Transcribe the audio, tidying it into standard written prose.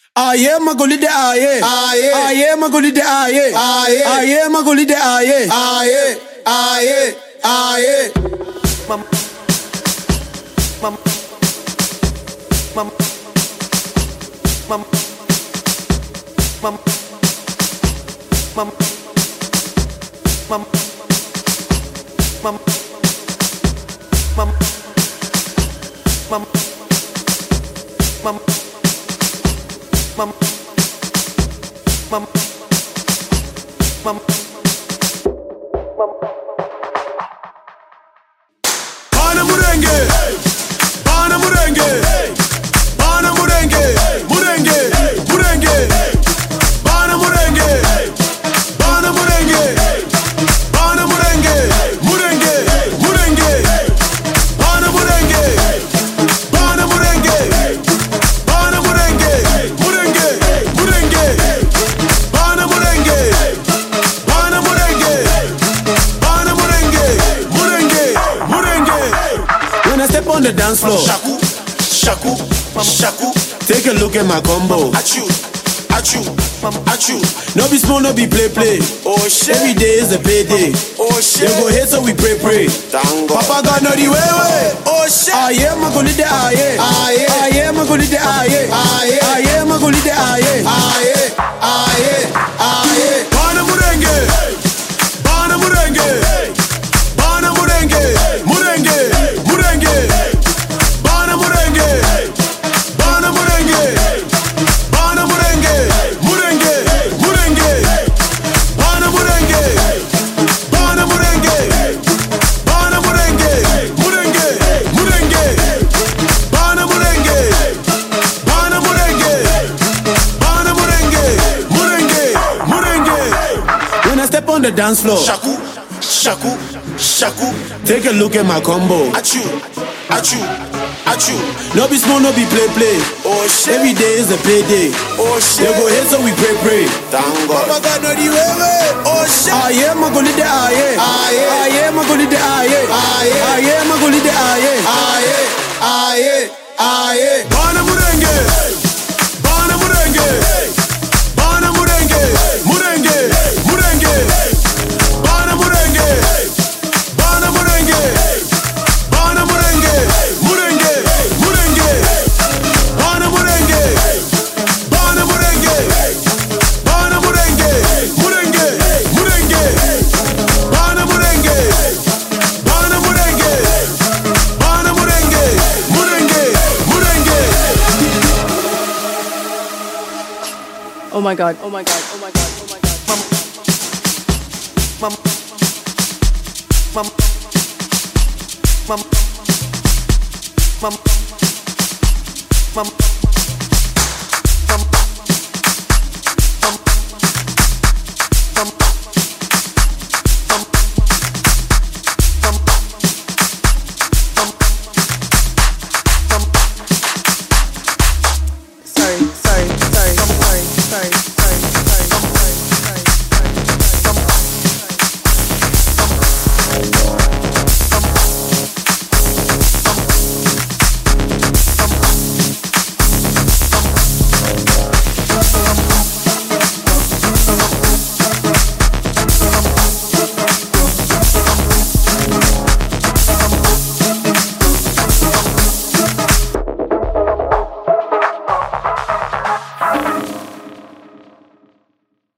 Aye, magolide aye. Aye. Aye, magolide aye. Aye. Aye, magolide aye. Aye. Aye. Aye. Mam. Mam. Mam. Mam. Mam. Mam. Mam. Mam. Mam. Mam. Mam. Mam. Mam. Mam. Bana murenge, bana murenge, bana murenge, murenge, murenge, bana murenge, bana murenge, bana murenge, murenge, murenge, bana murenge, bana murenge, bana murenge, murenge, murenge, bana murenge, bana murenge, bana murenge, murenge, murenge. When I step on the dance floor, Shaku, shaku, shaku. take a look at my combo. Achoo, achoo, achoo. No be small, no be play. Oh shit. Every day is a payday. Oh shit. They go hate, so we pray. Tango. Papa God know the way. Oh shit. Aye, magolide aye. Aye. Aye, magolide aye. Aye. Aye, magolide aye. Aye. Aye. Aye. Bana murenge. Bana murenge. Bana murenge. Murenge. Murenge. Bana murenge. Bana murenge. Bana murenge. Murenge. Murenge. Bana murenge. Bana murenge. Bana murenge. Murenge. Murenge. Bana murenge. Bana murenge. Bana murenge. Murenge. Murenge. When I step on the dance floor, Shaku. Shaku. Shaku. take a look at my combo. Achoo. Achoo. Achoo. No be small, no be play. Oh shit. Every day is a payday. Oh They shit. go hate, so we pray. Tango. Papa God know the way. Oh shit. Aye, magolide aye. Aye. Aye, magolide aye. Aye. Aye, magolide aye. Aye. Aye. Aye. Bana murenge. Bana murenge. Bana murenge. Murenge. Murenge. Bana murenge. Bana murenge. Bana murenge. Murenge. Murenge. Bana murenge. Bana murenge. Bana murenge. Murenge. Murenge. Bana murenge. Bana murenge. Bana murenge. Murenge. Murenge. Oh my god, oh my god, oh my god, oh my god. Mam. Mam. Mam. Mam. Mam. Mam. Mam. Mam.